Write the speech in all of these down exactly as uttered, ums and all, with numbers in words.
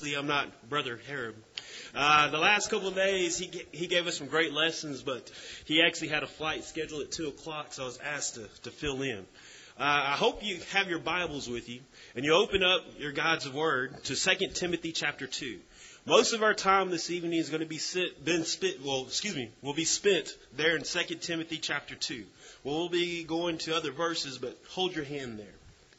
Hopefully I'm not Brother Herod. Uh, the last couple of days, he he gave us some great lessons, but he actually had a flight scheduled at two o'clock, so I was asked to, to fill in. Uh, I hope you have your Bibles with you, and you open up your God's Word to Second Timothy chapter two. Most of our time this evening is going to be sit, been spent, well, excuse me, will be spent there in Second Timothy chapter two. We'll be going to other verses, but hold your hand there.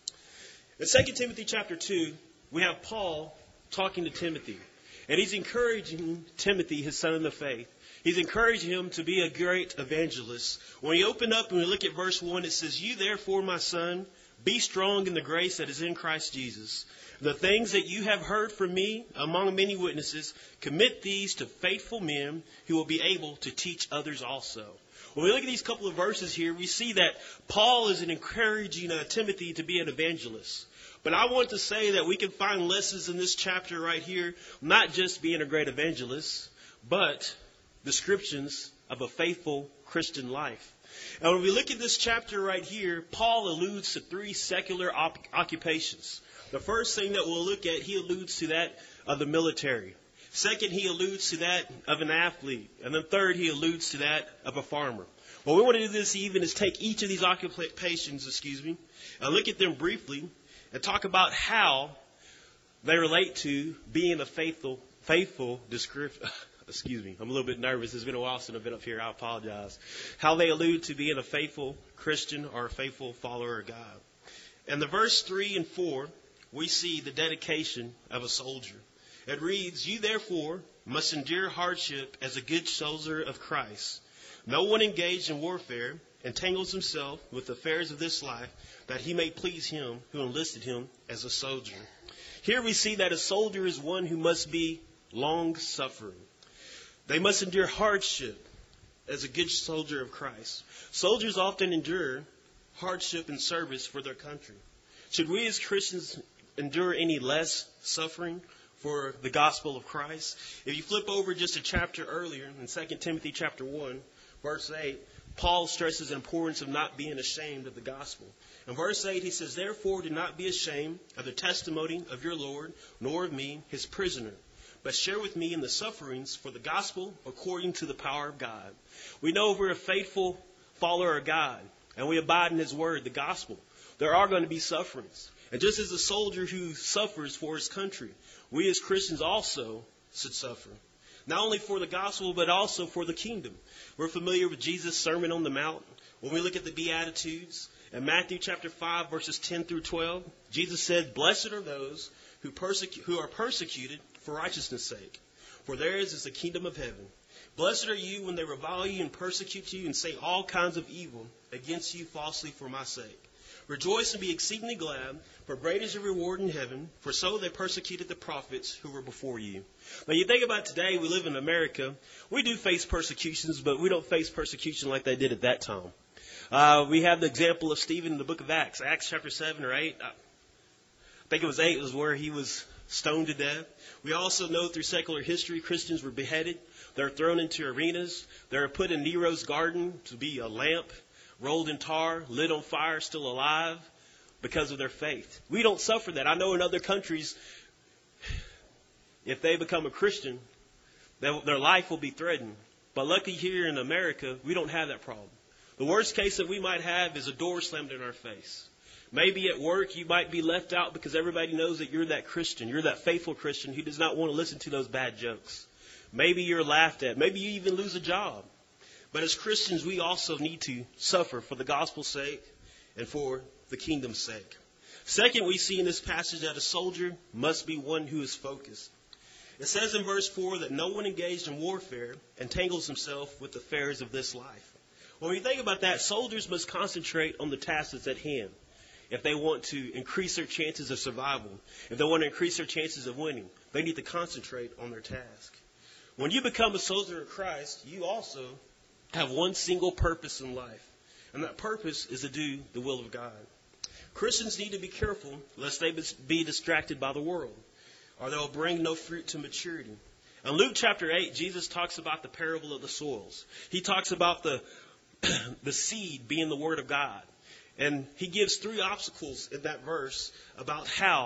In Second Timothy chapter two, we have Paul talking to Timothy. And he's encouraging Timothy, his son in the faith. He's encouraging him to be a great evangelist. When you open up and we look at verse one, it says, "You therefore, my son, be strong in the grace that is in Christ Jesus. The things that you have heard from me among many witnesses, commit these to faithful men who will be able to teach others also." When we look at these couple of verses here, we see that Paul is encouraging uh, Timothy to be an evangelist. But I want to say that we can find lessons in this chapter right here, not just being a great evangelist, but descriptions of a faithful Christian life. And when we look at this chapter right here, Paul alludes to three secular op- occupations. The first thing that we'll look at, he alludes to that of the military. Second, he alludes to that of an athlete. And then third, he alludes to that of a farmer. What we want to do this evening is take each of these occupations, excuse me, and look at them briefly and talk about how they relate to being a faithful, faithful description. Excuse me, I'm a little bit nervous. It's been a while since I've been up here. I apologize. How they allude to being a faithful Christian or a faithful follower of God. In the verse three and four, we see the dedication of a soldier. It reads, "You therefore must endure hardship as a good soldier of Christ. No one engaged in warfare entangles himself with the affairs of this life, that he may please him who enlisted him as a soldier." Here we see that a soldier is one who must be long-suffering. They must endure hardship as a good soldier of Christ. Soldiers often endure hardship in service for their country. Should we as Christians endure any less suffering for the gospel of Christ? If you flip over just a chapter earlier in Second Timothy chapter one, verse eight, Paul stresses the importance of not being ashamed of the gospel. In verse eight, he says, "Therefore do not be ashamed of the testimony of your Lord, nor of me, his prisoner, but share with me in the sufferings for the gospel according to the power of God." We know if we're a faithful follower of God and we abide in his word, the gospel, there are going to be sufferings. And just as a soldier who suffers for his country, we as Christians also should suffer. Not only for the gospel, but also for the kingdom. We're familiar with Jesus' Sermon on the Mount. When we look at the Beatitudes, in Matthew chapter five, verses ten through twelve, Jesus said, "Blessed are those who, persecu- who are persecuted for righteousness' sake, for theirs is the kingdom of heaven. Blessed are you when they revile you and persecute you and say all kinds of evil against you falsely for my sake. Rejoice and be exceedingly glad, for great is your reward in heaven, for so they persecuted the prophets who were before you." Now you think about today, we live in America. We do face persecutions, but we don't face persecution like they did at that time. Uh, we have the example of Stephen in the book of Acts, Acts chapter seven or eight. I think it was eight was where he was stoned to death. We also know through secular history, Christians were beheaded. They're thrown into arenas. They're put in Nero's garden to be a lamp, rolled in tar, lit on fire, still alive because of their faith. We don't suffer that. I know in other countries, if they become a Christian, their life will be threatened. But lucky here in America, we don't have that problem. The worst case that we might have is a door slammed in our face. Maybe at work you might be left out because everybody knows that you're that Christian. You're that faithful Christian who does not want to listen to those bad jokes. Maybe you're laughed at. Maybe you even lose a job. But as Christians, we also need to suffer for the gospel's sake and for the kingdom's sake. Second, we see in this passage that a soldier must be one who is focused. It says in verse four that no one engaged in warfare entangles himself with the affairs of this life. When we think about that, soldiers must concentrate on the task that's at hand. If they want to increase their chances of survival, if they want to increase their chances of winning, they need to concentrate on their task. When you become a soldier of Christ, you also have one single purpose in life. And that purpose is to do the will of God. Christians need to be careful lest they be distracted by the world, or they'll bring no fruit to maturity. In Luke chapter eight, Jesus talks about the parable of the soils. He talks about the, the seed being the word of God. And he gives three obstacles in that verse about how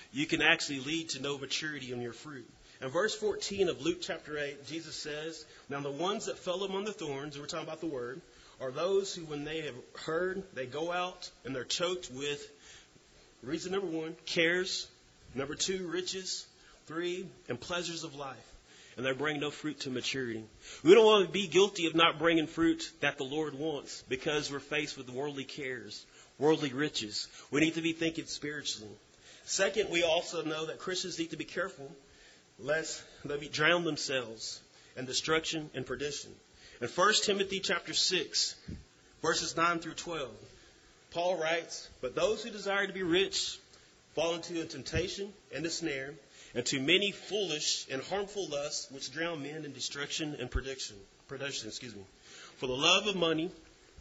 you can actually lead to no maturity in your fruit. In verse fourteen of Luke chapter eight, Jesus says, now the ones that fell among the thorns, and we're talking about the word, are those who when they have heard, they go out and they're choked with, reason number one, cares. Number two, riches. Three, and pleasures of life. And they bring no fruit to maturity. We don't want to be guilty of not bringing fruit that the Lord wants because we're faced with worldly cares, worldly riches. We need to be thinking spiritually. Second, we also know that Christians need to be careful lest they be drown themselves in destruction and perdition. In First Timothy chapter six, verses nine through twelve, Paul writes, but those who desire to be rich fall into a temptation and a snare, and to many foolish and harmful lusts which drown men in destruction and perdition. Perdition, excuse me. For the love of money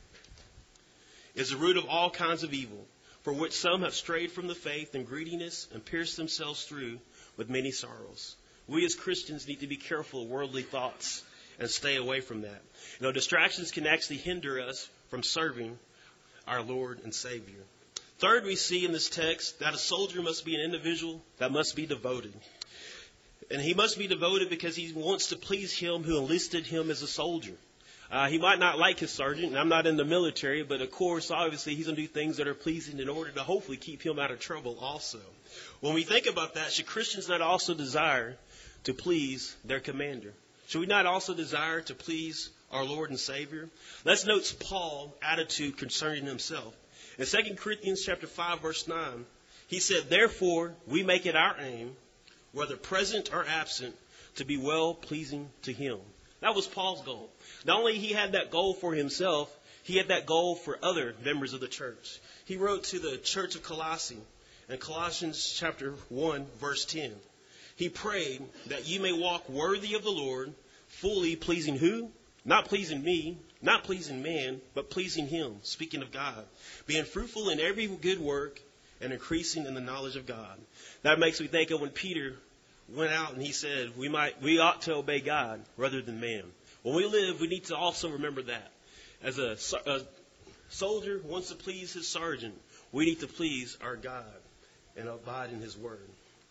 is the root of all kinds of evil, for which some have strayed from the faith in greediness and pierced themselves through with many sorrows. We as Christians need to be careful of worldly thoughts and stay away from that. You know, distractions can actually hinder us from serving our Lord and Savior. Third, we see in this text that a soldier must be an individual that must be devoted. And he must be devoted because he wants to please him who enlisted him as a soldier. Uh, he might not like his sergeant, and I'm not in the military, but of course, obviously, he's going to do things that are pleasing in order to hopefully keep him out of trouble also. When we think about that, should Christians not also desire to please their commander? Should we not also desire to please our Lord and Savior? Let's note Paul's attitude concerning himself. In Second Corinthians chapter five, verse nine, he said, therefore, we make it our aim, whether present or absent, to be well pleasing to him. That was Paul's goal. Not only he had that goal for himself, he had that goal for other members of the church. He wrote to the church of Colossae in Colossians chapter one, verse ten. He prayed that you may walk worthy of the Lord, fully pleasing who? Not pleasing me, not pleasing man, but pleasing him, speaking of God. Being fruitful in every good work and increasing in the knowledge of God. That makes me think of when Peter went out and he said, we might, we ought to obey God rather than man. When we live, we need to also remember that. As a, a soldier wants to please his sergeant, we need to please our God and abide in his word.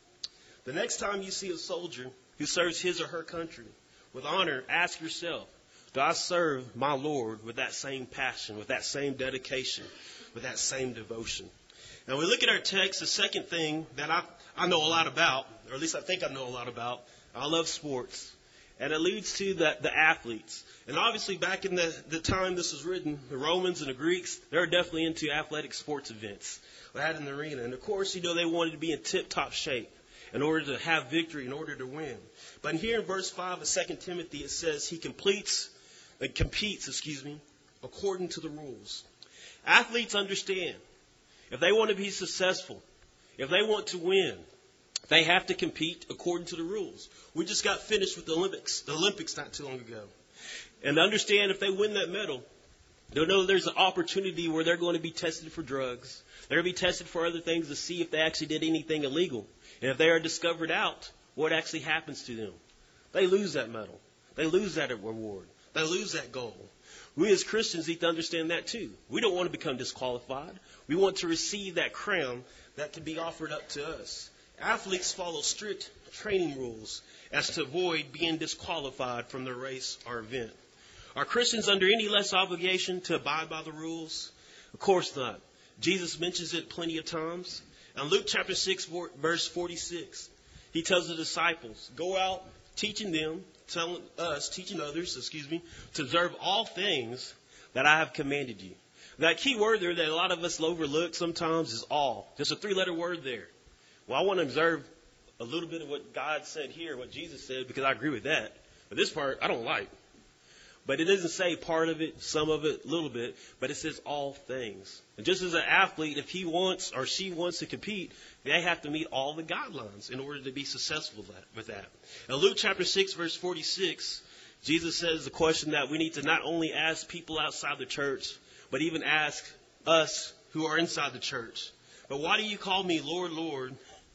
The next time you see a soldier who serves his or her country with honor, ask yourself, do I serve my Lord with that same passion, with that same dedication, with that same devotion? Now, we look at our text, the second thing that I, I know a lot about, or at least I think I know a lot about, I love sports. And it leads to the, the athletes. And obviously back in the, the time this was written, the Romans and the Greeks, they were definitely into athletic sports events. They had an arena. And of course, you know, they wanted to be in tip-top shape in order to have victory, in order to win. But here in verse five of Second Timothy, it says he completes, uh, competes, excuse me, according to the rules. Athletes understand if they want to be successful, if they want to win, they have to compete according to the rules. We just got finished with the Olympics, the Olympics not too long ago. And understand if they win that medal, they'll know there's an opportunity where they're going to be tested for drugs. They're going to be tested for other things to see if they actually did anything illegal. And if they are discovered out, what actually happens to them? They lose that medal. They lose that reward. They lose that goal. We as Christians need to understand that too. We don't want to become disqualified. We want to receive that crown that can be offered up to us. Athletes follow strict training rules as to avoid being disqualified from the race or event. Are Christians under any less obligation to abide by the rules? Of course not. Jesus mentions it plenty of times. In Luke chapter six, verse forty-six, he tells the disciples, go out teaching them, telling us, teaching others, excuse me, to observe all things that I have commanded you. That key word there that a lot of us overlook sometimes is all. Just a three-letter word there. Well, I want to observe a little bit of what God said here, what Jesus said, because I agree with that. But this part, I don't like. But it doesn't say part of it, some of it, a little bit, but it says all things. And just as an athlete, if he wants or she wants to compete, they have to meet all the guidelines in order to be successful with that. In Luke chapter six, verse forty-six, Jesus says the question that we need to not only ask people outside the church, but even ask us who are inside the church. But why do you call me Lord, Lord,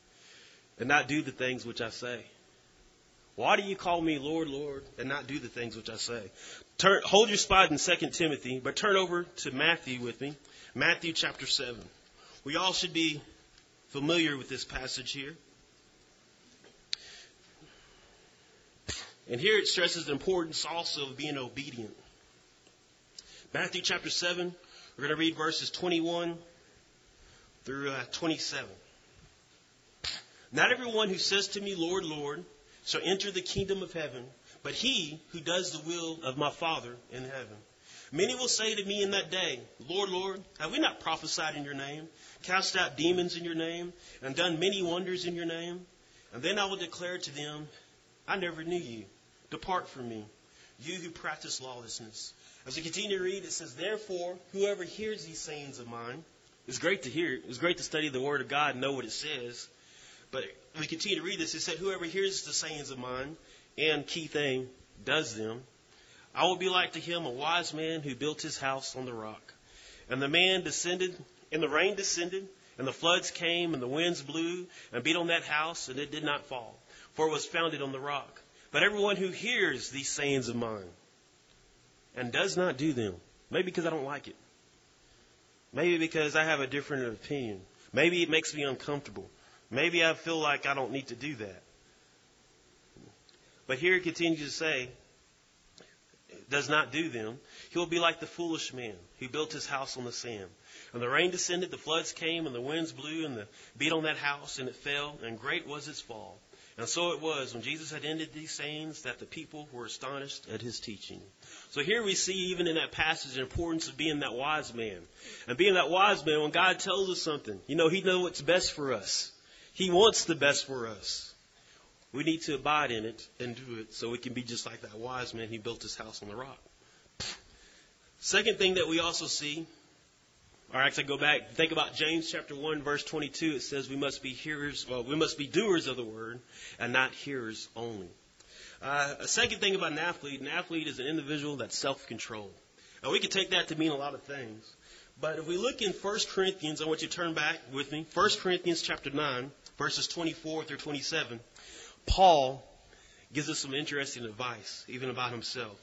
and not do the things which I say? Why do you call me Lord, Lord, and not do the things which I say? Turn, hold your spot in Second Timothy, but turn over to Matthew with me. Matthew chapter seven. We all should be familiar with this passage here. And here it stresses the importance also of being obedient. Matthew chapter seven, we're going to read verses twenty-one through uh, twenty-seven. Not everyone who says to me, Lord, Lord, shall enter the kingdom of heaven, but he who does the will of my Father in heaven. Many will say to me in that day, Lord, Lord, have we not prophesied in your name, cast out demons in your name, and done many wonders in your name? And then I will declare to them, I never knew you. Depart from me, you who practice lawlessness. As we continue to read, it says, therefore, whoever hears these sayings of mine, it's great to hear. It's great to study the Word of God and know what it says. But we continue to read this. It said, whoever hears the sayings of mine, and key thing, does them, I will be like to him a wise man who built his house on the rock. And the man descended, and the rain descended, and the floods came, and the winds blew, and beat on that house, and it did not fall, for it was founded on the rock. But everyone who hears these sayings of mine, and does not do them, maybe because I don't like it, maybe because I have a different opinion, maybe it makes me uncomfortable, maybe I feel like I don't need to do that. But here it continues to say, does not do them, he will be like the foolish man who built his house on the sand. And the rain descended, the floods came, and the winds blew, and the beat on that house, and it fell, and great was its fall. And so it was, when Jesus had ended these sayings, that the people were astonished at his teaching. So here we see, even in that passage, the importance of being that wise man. And being that wise man, when God tells us something, you know, he knows what's best for us. He wants the best for us. We need to abide in it and do it so we can be just like that wise man who built his house on the rock. Second thing that we also see, or actually go back, think about James chapter one, verse twenty-two. It says we must be hearers, well, we must be doers of the word and not hearers only. Uh, a second thing about an athlete, an athlete is an individual that's self-controlled. Now, we could take that to mean a lot of things. But if we look in First Corinthians, I want you to turn back with me. First Corinthians chapter nine, verses twenty-four through twenty-seven. Paul gives us some interesting advice, even about himself.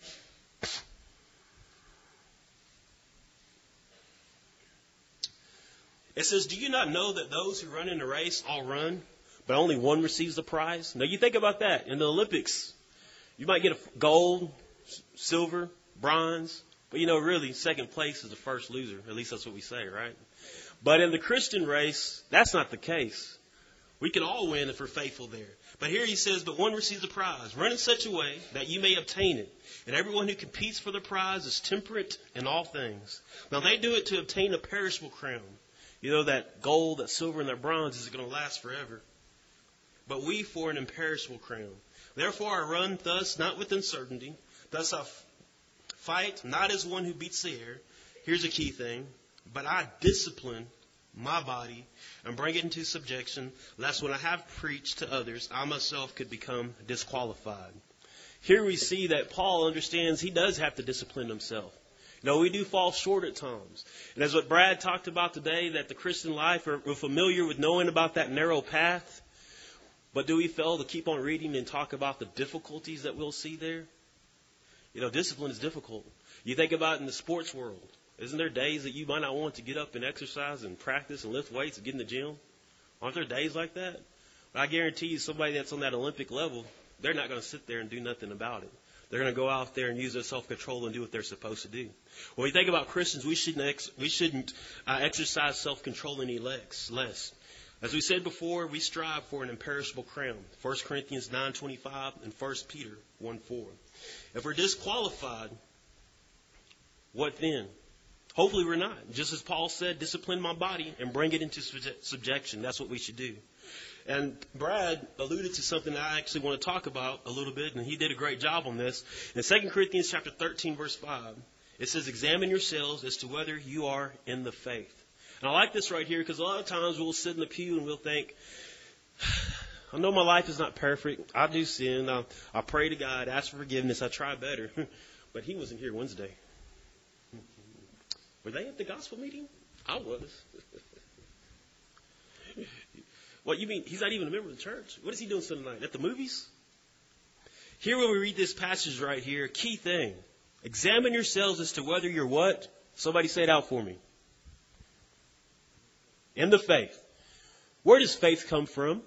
It says, do you not know that those who run in the race all run, but only one receives the prize? Now you think about that. In the Olympics, you might get a gold, silver, bronze, but you know, really, second place is the first loser. At least that's what we say, right? But in the Christian race, that's not the case. We can all win if we're faithful there. But here he says, but one receives the prize. Run in such a way that you may obtain it. And everyone who competes for the prize is temperate in all things. Now they do it to obtain a perishable crown. You know, that gold, that silver, and that bronze is going to last forever. But we for an imperishable crown. Therefore I run thus, not with uncertainty. Thus I f- fight, not as one who beats the air. Here's a key thing. But I discipline my body and bring it into subjection, lest when I have preached to others, I myself could become disqualified. Here we see that Paul understands he does have to discipline himself. You know, we do fall short at times. And as what Brad talked about today, that the Christian life, we're familiar with knowing about that narrow path. But do we fail to keep on reading and talk about the difficulties that we'll see there? You know, discipline is difficult. You think about it in the sports world. Isn't there days that you might not want to get up and exercise and practice and lift weights and get in the gym? Aren't there days like that? But I guarantee you somebody that's on that Olympic level, they're not going to sit there and do nothing about it. They're going to go out there and use their self-control and do what they're supposed to do. When we think about Christians, we shouldn't ex- we shouldn't uh, exercise self-control any less. less. As we said before, we strive for an imperishable crown. First Corinthians nine twenty-five and First Peter one four. If we're disqualified, what then? Hopefully we're not. Just as Paul said, discipline my body and bring it into subjection. That's what we should do. And Brad alluded to something that I actually want to talk about a little bit, and he did a great job on this. In Second Corinthians chapter thirteen, verse five, it says, examine yourselves as to whether you are in the faith. And I like this right here because a lot of times we'll sit in the pew and we'll think, I know my life is not perfect. I do sin. I, I pray to God, ask for forgiveness. I try better. But he wasn't here Wednesday. Were they at the gospel meeting? I was. What, you mean he's not even a member of the church? What is he doing Sunday night? At the movies? Here when we read this passage right here, key thing. Examine yourselves as to whether you're what? Somebody say it out for me. In the faith. Where does faith come from?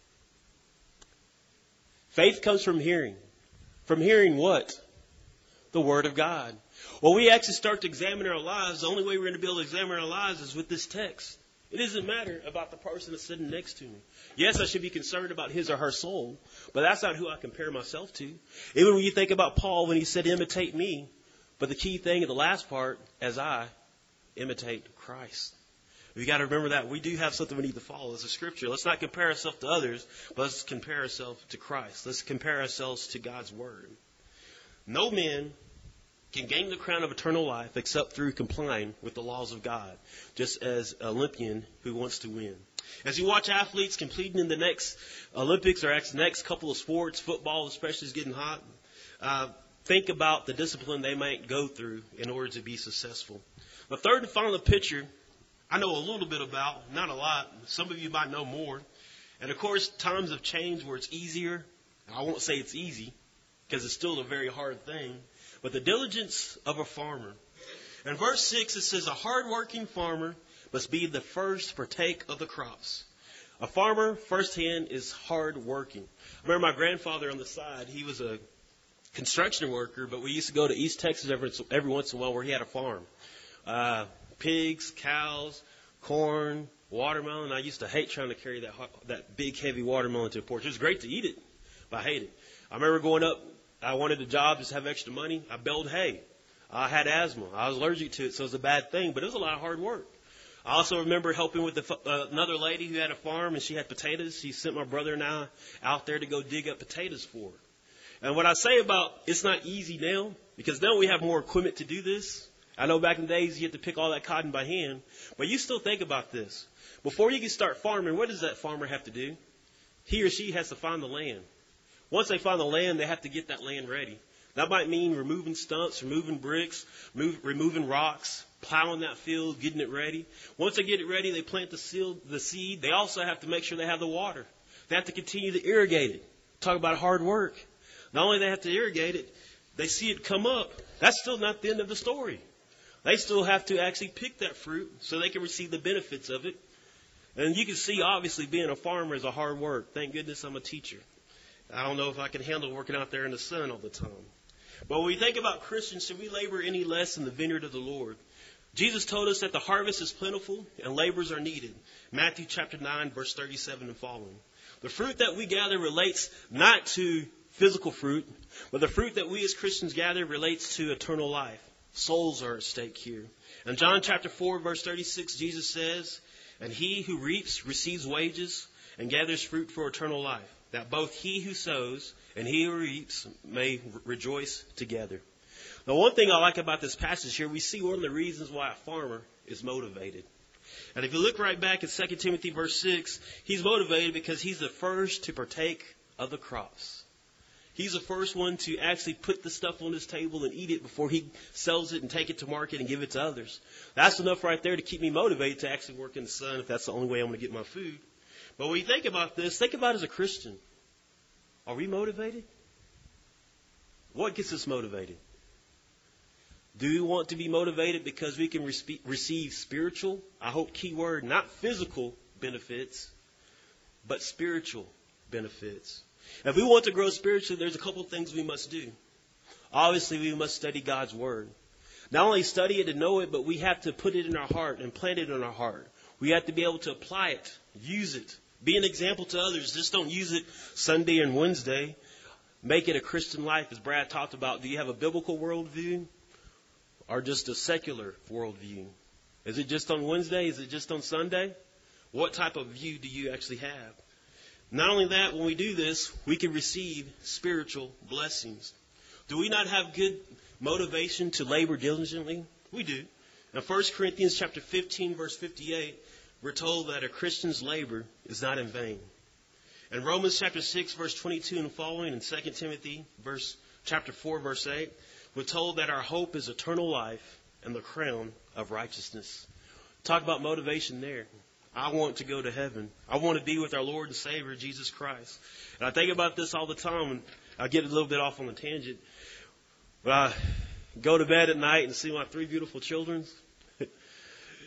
Faith comes from hearing. From hearing what? The Word of God. Well, we actually start to examine our lives. The only way we're going to be able to examine our lives is with this text. It doesn't matter about the person that's sitting next to me. Yes, I should be concerned about his or her soul, but that's not who I compare myself to. Even when you think about Paul when he said, imitate me, but the key thing in the last part, as I imitate Christ. We got to remember that we do have something we need to follow as a scripture. Let's not compare ourselves to others, but let's compare ourselves to Christ. Let's compare ourselves to God's Word. No man can gain the crown of eternal life except through complying with the laws of God, just as an Olympian who wants to win. As you watch athletes competing in the next Olympics or next couple of sports, football especially is getting hot, uh, think about the discipline they might go through in order to be successful. The third and final picture I know a little bit about, not a lot. Some of you might know more. And of course, times have changed where it's easier. I won't say it's easy because it's still a very hard thing. But the diligence of a farmer. In verse six, it says, a hardworking farmer must be the first to partake of the crops. A farmer, firsthand, is hardworking. I remember my grandfather on the side, he was a construction worker, but we used to go to East Texas every, every once in a while where he had a farm. Uh, pigs, cows, corn, watermelon. I used to hate trying to carry that that big, heavy watermelon to the porch. It was great to eat it, but I hate it. I remember going up, I wanted a job just to have extra money. I baled hay. I had asthma. I was allergic to it, so it was a bad thing, but it was a lot of hard work. I also remember helping with the, uh, another lady who had a farm, and she had potatoes. She sent my brother and I out there to go dig up potatoes for her. And what I say about it's not easy now, because now we have more equipment to do this. I know back in the days you had to pick all that cotton by hand, but you still think about this. Before you can start farming, what does that farmer have to do? He or she has to find the land. Once they find the land, they have to get that land ready. That might mean removing stumps, removing bricks, move, removing rocks, plowing that field, getting it ready. Once they get it ready, they plant the seed, the seed. They also have to make sure they have the water. They have to continue to irrigate it. Talk about hard work. Not only do they have to irrigate it, they see it come up. That's still not the end of the story. They still have to actually pick that fruit so they can receive the benefits of it. And you can see, obviously, being a farmer is a hard work. Thank goodness I'm a teacher. I don't know if I can handle working out there in the sun all the time. But when we think about Christians, should we labor any less in the vineyard of the Lord? Jesus told us that the harvest is plentiful and laborers are needed. Matthew chapter nine, verse thirty-seven and following. The fruit that we gather relates not to physical fruit, but the fruit that we as Christians gather relates to eternal life. Souls are at stake here. In John chapter four, verse thirty-six, Jesus says, and he who reaps receives wages and gathers fruit for eternal life, that both he who sows and he who reaps may rejoice together. Now, one thing I like about this passage here, we see one of the reasons why a farmer is motivated. And if you look right back at Second Timothy verse six, he's motivated because he's the first to partake of the crops. He's the first one to actually put the stuff on his table and eat it before he sells it and take it to market and give it to others. That's enough right there to keep me motivated to actually work in the sun if that's the only way I'm going to get my food. But when you think about this, think about it as a Christian. Are we motivated? What gets us motivated? Do we want to be motivated because we can respe- receive spiritual, I hope key word, not physical benefits, but spiritual benefits? If we want to grow spiritually, there's a couple of things we must do. Obviously, we must study God's Word. Not only study it and know it, but we have to put it in our heart and plant it in our heart. We have to be able to apply it, use it, be an example to others. Just don't use it Sunday and Wednesday. Make it a Christian life, as Brad talked about. Do you have a biblical worldview or just a secular worldview? Is it just on Wednesday? Is it just on Sunday? What type of view do you actually have? Not only that, when we do this, we can receive spiritual blessings. Do we not have good motivation to labor diligently? We do. In First Corinthians chapter fifteen, verse fifty-eight, we're told that a Christian's labor is not in vain. In Romans chapter six, verse twenty-two and following, and Second Timothy verse chapter four, verse eight, we're told that our hope is eternal life and the crown of righteousness. Talk about motivation there. I want to go to heaven. I want to be with our Lord and Savior, Jesus Christ. And I think about this all the time, and I get a little bit off on a tangent. But I go to bed at night and see my three beautiful children.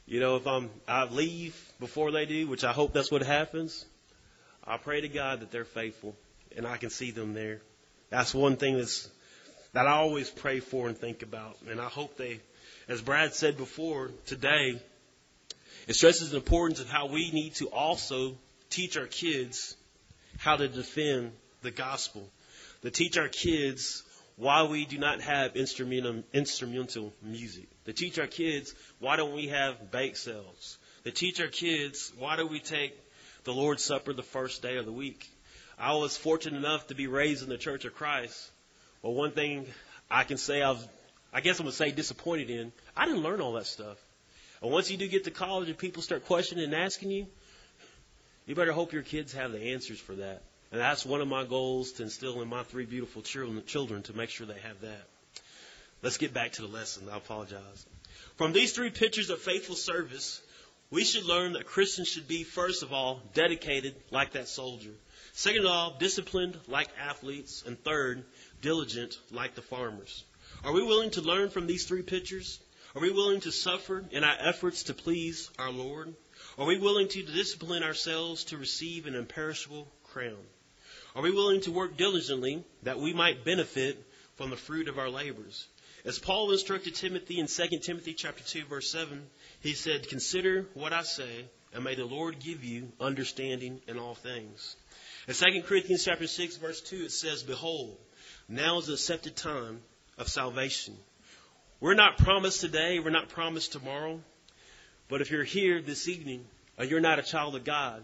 You know, if I'm, I leave before they do, which I hope that's what happens, I pray to God that they're faithful and I can see them there. That's one thing that's, that I always pray for and think about. And I hope they, as Brad said before, today, it stresses the importance of how we need to also teach our kids how to defend the gospel. To teach our kids why we do not have instrumental, instrumental music. To teach our kids why don't we have bake sales. To teach our kids why do we take the Lord's Supper the first day of the week. I was fortunate enough to be raised in the Church of Christ. Well, one thing I can say I was, I guess I'm going to say disappointed in, I didn't learn all that stuff. And once you do get to college and people start questioning and asking you, you better hope your kids have the answers for that. And that's one of my goals to instill in my three beautiful children, children to make sure they have that. Let's get back to the lesson. I apologize. From these three pictures of faithful service, we should learn that Christians should be, first of all, dedicated like that soldier. Second of all, disciplined like athletes. And third, diligent like the farmers. Are we willing to learn from these three pictures? Are we willing to suffer in our efforts to please our Lord? Are we willing to discipline ourselves to receive an imperishable crown? Are we willing to work diligently that we might benefit from the fruit of our labors? As Paul instructed Timothy in Second Timothy chapter two, verse seven, he said, "Consider what I say, and may the Lord give you understanding in all things." In Second Corinthians chapter six, verse two, it says, "Behold, now is the accepted time of salvation." We're not promised today, we're not promised tomorrow. But if you're here this evening and you're not a child of God,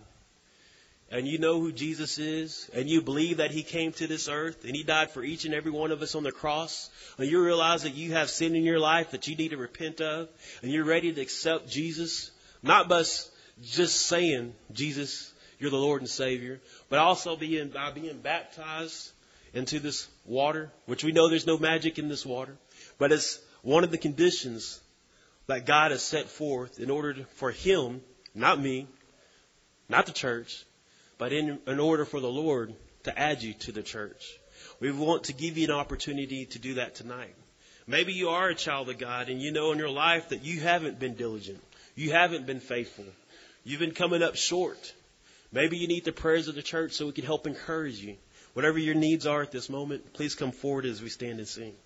and you know who Jesus is, and you believe that he came to this earth, and he died for each and every one of us on the cross, and you realize that you have sin in your life that you need to repent of, and you're ready to accept Jesus, not by just saying, "Jesus, you're the Lord and Savior," but also being, by being baptized into this water, which we know there's no magic in this water, but it's one of the conditions that God has set forth in order to, for him, not me, not the church, but in, in order for the Lord to add you to the church. We want to give you an opportunity to do that tonight. Maybe you are a child of God and you know in your life that you haven't been diligent. You haven't been faithful. You've been coming up short. Maybe you need the prayers of the church so we can help encourage you. Whatever your needs are at this moment, please come forward as we stand and sing.